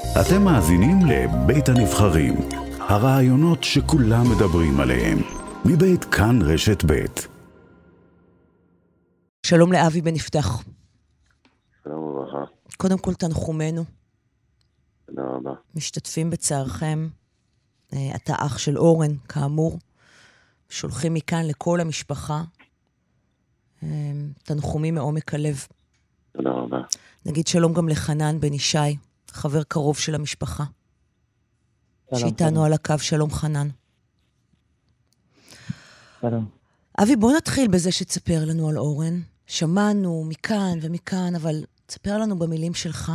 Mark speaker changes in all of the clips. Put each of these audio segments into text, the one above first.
Speaker 1: אתם מאזינים לבית הנבחרים, הרעיונות שכולם מדברים עליהם, מבית כאן רשת בית.
Speaker 2: שלום לאבי בן יפתח.
Speaker 3: שלום וברכה.
Speaker 2: קודם כל תנחומנו.
Speaker 3: תודה רבה.
Speaker 2: משתתפים בצערכם. אתה אח של אורן, כאמור. שולחים מכאן לכל המשפחה. תנחומים מעומק הלב.
Speaker 3: תודה רבה. נגיד
Speaker 2: שלום גם לחנן בן ישי, חבר קרוב של המשפחה. שאיתנו על הקו. שלום חנן.
Speaker 4: שלום.
Speaker 2: אבי, בוא נתחיל בזה שתספר לנו על אורן. שמענו מכאן ומכאן, אבל תספר לנו במילים שלך.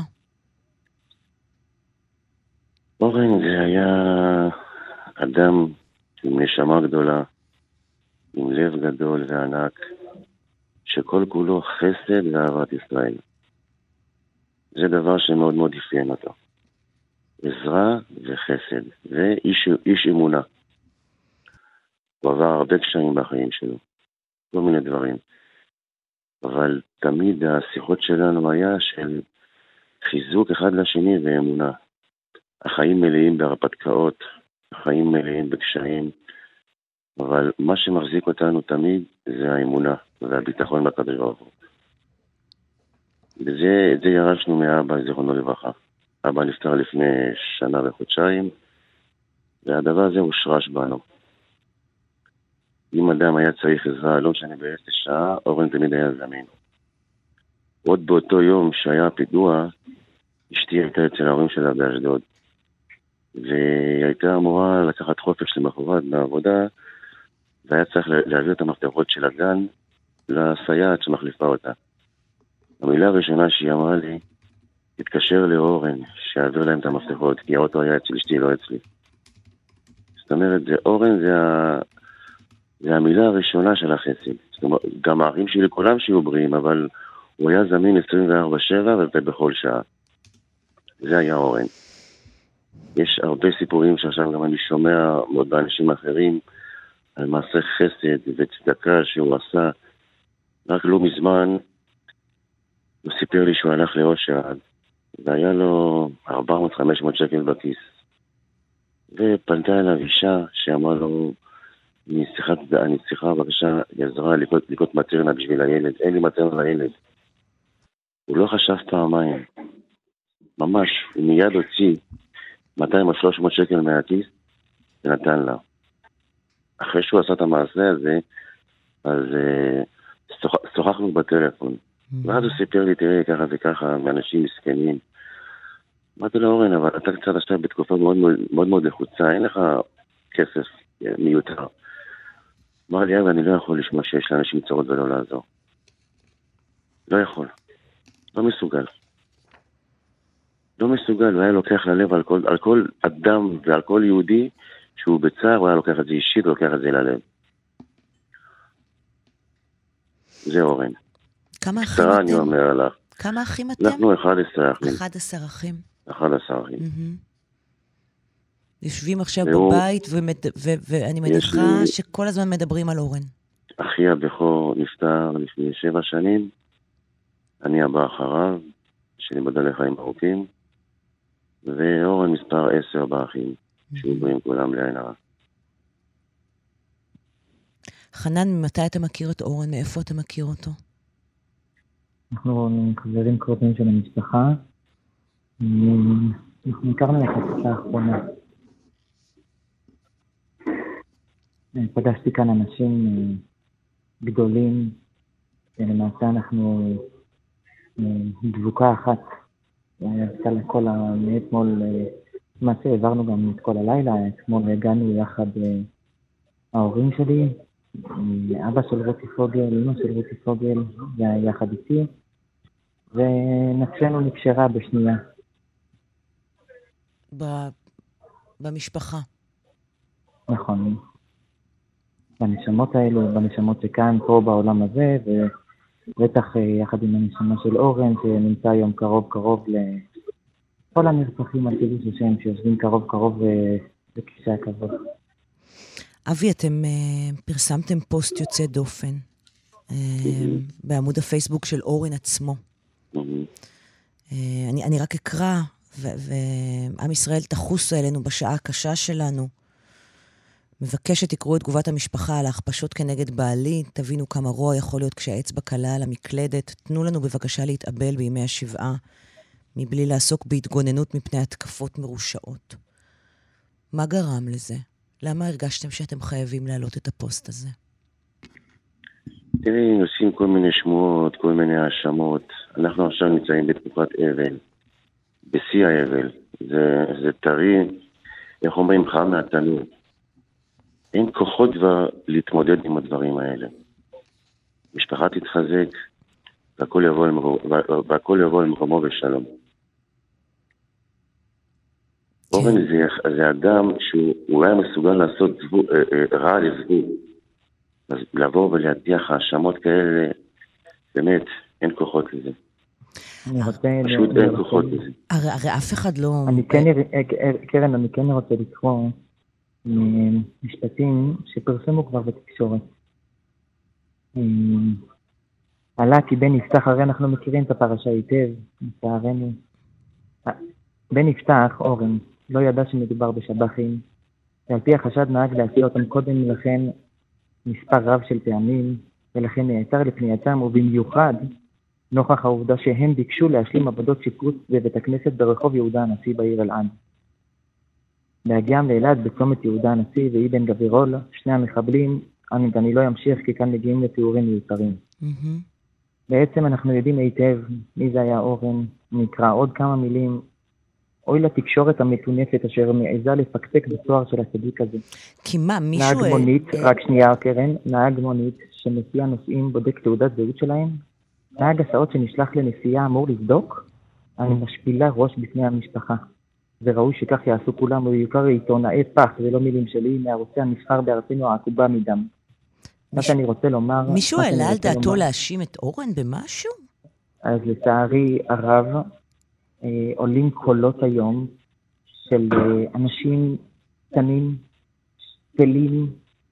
Speaker 3: אורן זה היה אדם עם נשמה גדולה, עם לב גדול וענק, שכל כולו חסד ואהבת ישראל. זה דבר שמאוד מאוד אפיין אותו. עזרה וחסד, ואיש אמונה. הוא עבר הרבה קשיים בחיים שלו, כל מיני דברים. אבל תמיד השיחות שלנו היה של חיזוק אחד לשני ואמונה. החיים מלאים בהרפתקאות, החיים מלאים בקשיים, אבל מה שמחזיק אותנו תמיד זה האמונה והביטחון בקדוש ברוך הוא. וזה ירשנו מאבא, זיכרונו לברכה. אבא נפטר לפני שנה וחודשיים, והדבר הזה הושרש בנו. אם אדם היה צריך עזרה, לא משנה באיזה שעה, אורן תמיד היה זמין. עוד באותו יום שהיה פיגוע, אשתי הייתה אצל ההורים שלה באשדוד. והיא הייתה אמורה לקחת חופש למחרת בעבודה, והיה צריך להעביר את המפתחות של הגן לסייעת שמחליפה אותה. המילה הראשונה שהיא אמרה לי, תתקשר לאורן, שיעביר להם את המפתחות, כי האוטו היה אצל אשתי, לא אצלי. זאת אומרת, אורן זה המילה הראשונה של החסד. זאת אומרת, גם האחים שלי כולם שיהיו בריאים, אבל הוא היה זמין 24/7 ובכל שעה. זה היה אורן. יש הרבה סיפורים שעכשיו גם אני שומע מאוד באנשים אחרים, על מעשה חסד וצדקה שהוא עשה. רק לא מזמן, הוא סיפר לי שהוא הלך לאושר, והיה לו 400-500 שקל בכיס. ופנתה אליו אישה שאמרה לו, אני צריכה בבקשה עזרה לקנות מטרנה בשביל הילד, אין לי מטרנה לילד. הוא לא חשב פעמיים. ממש, הוא מיד הוציא 200 או 300 שקל מהכיס ונתן לה. אחרי שהוא עשה את המעשה הזה, אז שוחחנו בטלפון. ואז הוא סיפר לי, תראה, ככה וככה, מאנשים מסכנים. אמרתי לו, אורן, אבל אתה קצת עכשיו בתקופה מאוד מאוד מאוד לחוצה, אין לך כסף מיותר. אמר לי, אבל אני לא יכול לשמוע שיש לאנשים צרות ולא לעזור. לא יכול. לא מסוגל. לא מסוגל, והיה לוקח ללב על כל אדם ועל כל יהודי שהוא בצער, הוא היה לוקח את זה אישית, לוקח את זה ללב. זה אורן.
Speaker 2: כמה אחים אתם?
Speaker 3: אני אומר לך.
Speaker 2: כמה אחים אתם?
Speaker 3: אנחנו 11 אחים.
Speaker 2: 11 אחים.
Speaker 3: 11 אחים.
Speaker 2: יושבים עכשיו בבית, ואני מניחה שכל הזמן מדברים על אורן.
Speaker 3: אחי הבכור נפטר לפני 7 שנים, אני הבא אחריו, שאני מודה לחיים ארוכים, ואורן מספר 10 באחים, שעוברים כולם לעין הרע.
Speaker 2: חנן, ממתי אתה מכיר את אורן? מאיפה אתה מכיר אותו?
Speaker 4: אנחנו חברים קרובים של המשפחה. אנחנו הכרנו לחצי האחרונה. פגשתי כאן אנשים גדולים, ולמעשה אנחנו דבוקה אחת. יצא לכל מאתמול, מה שהעברנו גם את כל הלילה, אתמול הגענו יחד ההורים שלי, אבא של רותי פוגל, אמא של רותי פוגל, יחד איתי, ונפשנו נקשרה בשנייה.
Speaker 2: במשפחה.
Speaker 4: נכון. בנשמות האלו, בנשמות שכאן, פה בעולם הזה, ובטח יחד עם הנשמה של אורן, שנמצא היום קרוב לכל הנרצחים על קידוש השם, שיושבים קרוב בכיסא הכבוד.
Speaker 2: אבי, אתם פרסמתם פוסט יוצא דופן בעמוד הפייסבוק של אורן עצמו. אני רק אקרא ועם ישראל תחוס אלינו בשעה הקשה שלנו. מבקשת תקראו את תגובת המשפחה על ההכפשות כנגד בעלי, תבינו כמה רוע יכול להיות כשהאצבע קלה על המקלדת, תנו לנו בבקשה להתאבל בימי השבעה, מבלי לעסוק בהתגוננות מפני התקפות מרושעות. מה גרם לזה? למה הרגשתם שאתם חייבים להעלות את הפוסט הזה?
Speaker 3: תראי, עושים כל מיני שמועות, כל מיני האשמות. אנחנו עכשיו נמצאים בתקופת אבל, בשיא האבל. זה טרי, איך אומרים, חם מהתנור. אין כוחות כבר להתמודד עם הדברים האלה. משפחה תתחזק, והכל יבוא על מקומו בשלום. אורן זה אדם שהוא היה מסוגל לעשות רע לזבוב. אז לבוא ולהדיח האשמות כאלה, באמת, אין כוחות לזה. פשוט אין כוחות לזה.
Speaker 2: הרי אף אחד לא...
Speaker 4: קרן, אני כן רוצה לקרוא משפטים שפרסמו כבר בתקשורת. עלה כי בן יפתח, הרי אנחנו מכירים את הפרשה היטב, מצערנו. בן יפתח, אורן, לא ידע שמדובר בשבחים, ועל פי החשד נהג להציע אותם קודם לכן מספר רב של פעמים, ולכן נעצר לפנייתם, ובמיוחד נוכח העובדה שהם ביקשו להשלים עבודות שיפוץ בבית הכנסת ברחוב יהודה הנשיא בעיר אלעד. בהגיעם לאלעד בצומת יהודה הנשיא ואיבן גבירול, שני המחבלים, אני לא אמשיך כי כאן מגיעים לתיאורים מיותרים. בעצם אנחנו יודעים היטב מי זה היה אורן, נקרא עוד כמה מילים, אוי לתקשורת המטונפת אשר מעיזה לפקפק בתואר של הצדיק הזה.
Speaker 2: כי מה, מישהו...
Speaker 4: נהג מונית, רק שנייה קרן, נהג מונית שמסיע נוסעים בודק תעודת זהות שלהם, נהג הסעות שנשלח לנסיעה אמור לבדוק, אני משפילה ראש בפני המשפחה. וראוי שכך יעשו כולם, ובעיקר עיתונאי פח, זה לא מילים שלי, מערוצי הנבחר בארצנו העקובה מדם. מה שאני רוצה לומר...
Speaker 2: מישהו העלה על דעתו להאשים את אורן במשהו?
Speaker 4: אז לצערי הרב, עולים קולות היום של אנשים קטנים, שפלים,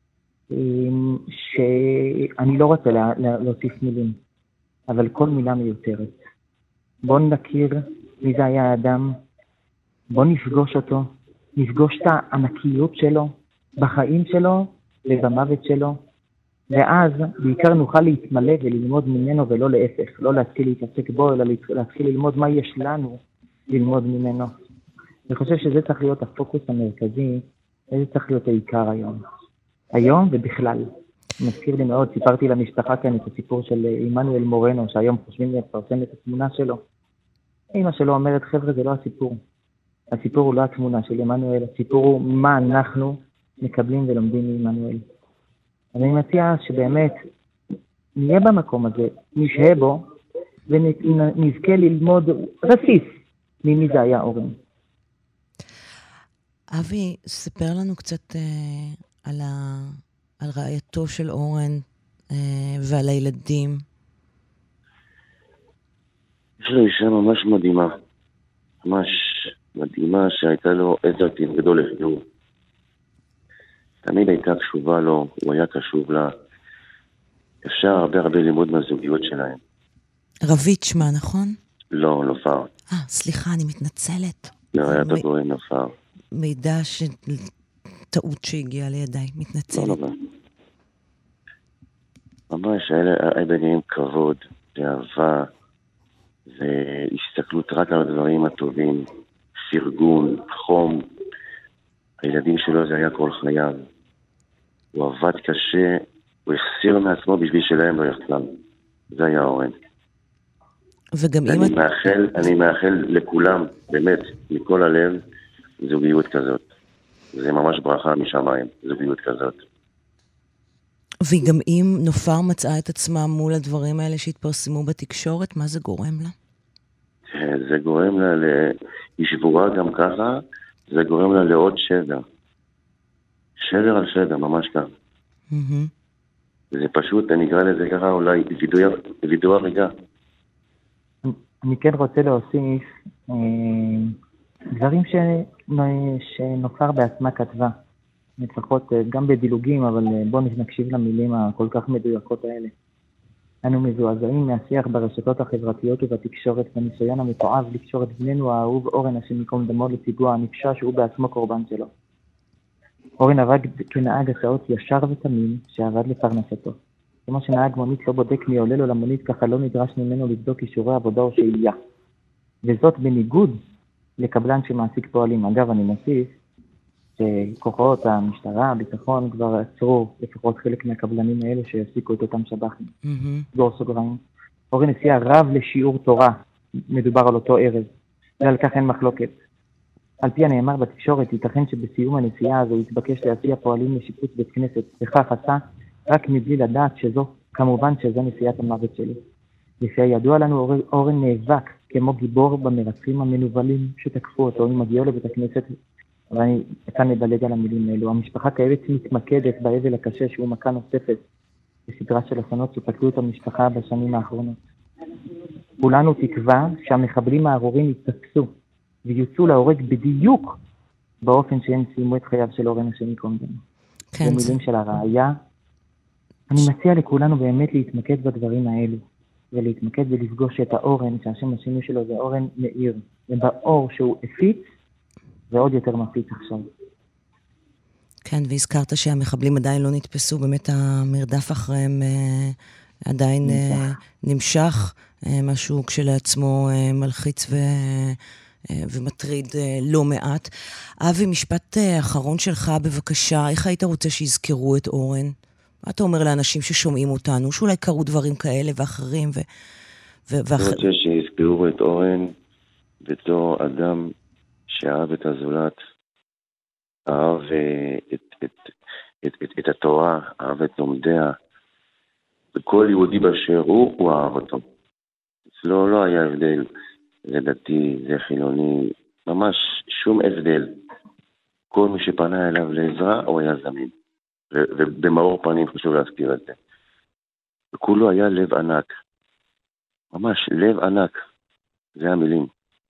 Speaker 4: שאני לא רוצה להוסיף מילים, אבל כל מילה מיותרת. בואו נכיר מי זה היה האדם, בואו נפגוש אותו, נפגוש את הענקיות שלו, בחיים שלו ובמוות שלו, ואז בעיקר נוכל להתמלא וללמוד ממנו ולא להפך, לא להתחיל להתעסק בו, אלא להתחיל ללמוד מה יש לנו ללמוד ממנו. אני חושב שזה צריך להיות הפוקוס המרכזי, וזה צריך להיות העיקר היום. היום ובכלל. מזכיר לי מאוד, סיפרתי למשפחה כאן את הסיפור של עמנואל מורנו, שהיום חושבים לפרסם את התמונה שלו. אמא שלו אומרת, חבר'ה, זה לא הסיפור. הסיפור הוא לא התמונה של עמנואל, הסיפור הוא מה אנחנו מקבלים ולומדים מעמנואל. אז אני מציע שבאמת נהיה במקום הזה, נשהה בו, ונזכה ללמוד רסיס ממי זה היה אורן.
Speaker 2: אבי, ספר לנו קצת על רעייתו של אורן ועל הילדים.
Speaker 3: יש לו אישה ממש מדהימה, ממש מדהימה, שהייתה לו עזר גדול לחיוב. תמיד הייתה קשובה לו, הוא היה קשוב לה. אפשר הרבה ללמוד מהזוגיות שלהם.
Speaker 2: רבית שמה, נכון?
Speaker 3: לא, נופר.
Speaker 2: סליחה, אני מתנצלת.
Speaker 3: לרעייתו קוראים נופר.
Speaker 2: מידע טעות שהגיעה לידיי, מתנצלת.
Speaker 3: לא. ממש, היה ביניהם כבוד, ואהבה, והסתכלות רק על הדברים הטובים, פרגון, חום. הילדים שלו זה היה כל חייו. הוא עבד קשה, הוא החסיר מעצמו בשביל שלהם לא יחסם. זה היה אורן.
Speaker 2: וגם
Speaker 3: אני מאחל לכולם, באמת, מכל הלב, זוגיות כזאת. זה ממש ברכה משמיים, זוגיות כזאת.
Speaker 2: וגם אם נופר מצאה את עצמה מול הדברים האלה שהתפרסמו בתקשורת, מה זה גורם לה?
Speaker 3: זה גורם לה, היא שבורה גם ככה, זה גורם לה לעוד שבר. שבר על שבר, ממש כך. זה פשוט, אני אקרא לזה ככה, אולי וידוא הריגה.
Speaker 4: אני כן רוצה להוסיף דברים שנופר בעצמה כתבה. לפחות גם בדילוגים, אבל בואו נקשיב למילים הכל כך מדויקות האלה. אנו מזועזעים מהשיח ברשתות החברתיות ובתקשורת בניסיון המתועב לקשור את בננו האהוב אורן השם ייקום דמו לפיגוע הנפשע שהוא בעצמו קורבן שלו. אורן עבד כנהג הסעות ישר ותמים שעבד לפרנסתו. כמו שנהג מונית לא בודק מי עולה לו למונית, ככה לא נדרש ממנו לבדוק אישורי עבודה או שהייה. וזאת בניגוד לקבלן שמעסיק פועלים. אגב, אני מוסיף שכוחות המשטרה, הביטחון, כבר עצרו לפחות חלק מהקבלנים האלה שיעסיקו את אותם שב"חים. סגור סוגריים. אורן הסיע רב לשיעור תורה, מדובר על אותו ערב, ועל כך אין מחלוקת. על פי הנאמר בתקשורת, ייתכן שבסיום הנסיעה הזו יתבקש להסיע פועלים לשיפוץ בית כנסת, וכך עשה רק מבלי לדעת שזו, כמובן שזו נסיעת המוות שלי. לפי הידוע לנו, אורן נאבק כמו גיבור במרצחים המנובלים שתקפו אותו עם הגיעו לבית הכנסת, ואני כאן מדלג על המילים האלו. המשפחה כעת מתמקדת באבל הקשה שהוא מכה נוספת בסדרה של אסונות שפקדו את המשפחה בשנים האחרונות. כולנו תקווה שהמחבלים הארורים יתפסו ויוצאו להורג בדיוק באופן שהם סיימו את חייו של אורן השם ייקום דמו.
Speaker 2: כן.
Speaker 4: במילים של הראיה, אני מציע לכולנו באמת להתמקד בדברים האלו, ולהתמקד ולפגוש את האורן, שהשם השני שלו זה אורן מאיר, ובאור שהוא הפיץ, ועוד יותר מפיץ עכשיו.
Speaker 2: כן, והזכרת שהמחבלים עדיין לא נתפסו, באמת המרדף אחריהם עדיין נמשך, משהו כשלעצמו מלחיץ ומטריד לא מעט. אבי, משפט אחרון שלך בבקשה, איך היית רוצה שיזכרו את אורן? מה אתה אומר לאנשים ששומעים אותנו, שאולי קרו דברים כאלה ואחרים?
Speaker 3: אני רוצה שיזכרו את אורן בתור אדם שאהב את הזולת, אהב את התורה, אהב את לומדיה, וכל יהודי באשר הוא אהב אותו. לא היה הבדל, זה דתי, זה חילוני, ממש שום הבדל. כל מי שפנה אליו לעזרה הוא היה זמין, ובמאור פנים חשוב להזכיר את זה. וכולו היה לב ענק, ממש לב ענק, זה המילים.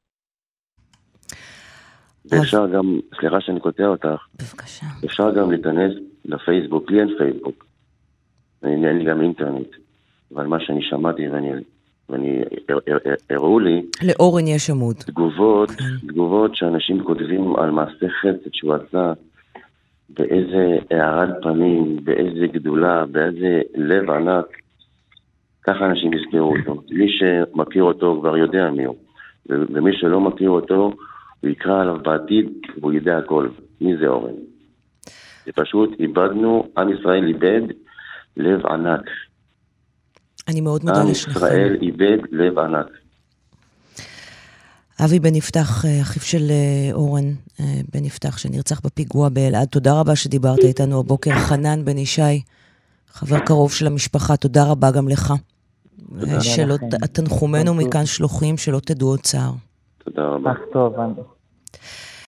Speaker 3: ואפשר גם, סליחה שאני קוטע אותך,
Speaker 2: בבקשה.
Speaker 3: אפשר גם להיכנס לפייסבוק, לי אין פייסבוק, אין לי גם אינטרנט, אבל מה שאני שמעתי ואני הראו לי,
Speaker 2: לאורן יש עמוד.
Speaker 3: תגובות שאנשים כותבים על מעשה חסד שהוא עשה, באיזה הערת פנים, באיזה גדולה, באיזה לב ענק, ככה אנשים יזכרו אותו. מי שמכיר אותו כבר יודע מי הוא, ומי שלא מכיר אותו, הוא יקרא עליו בעתיד, והוא ידע הכל. מי זה אורן? זה פשוט, איבדנו, עם ישראל איבד לב ענק.
Speaker 2: אני מאוד מודה לשניכם.
Speaker 3: עם ישראל איבד לב ענק.
Speaker 2: אבי בן יפתח, אחיו של אורן בן יפתח, שנרצח בפיגוע באלעד, תודה רבה שדיברת איתנו הבוקר. חנן בן ישי, חבר קרוב של המשפחה, תודה רבה גם לך. תנחומנו מכאן שלוחים, שלא תדעו עוד צער.
Speaker 3: תודה רבה.
Speaker 4: טוב,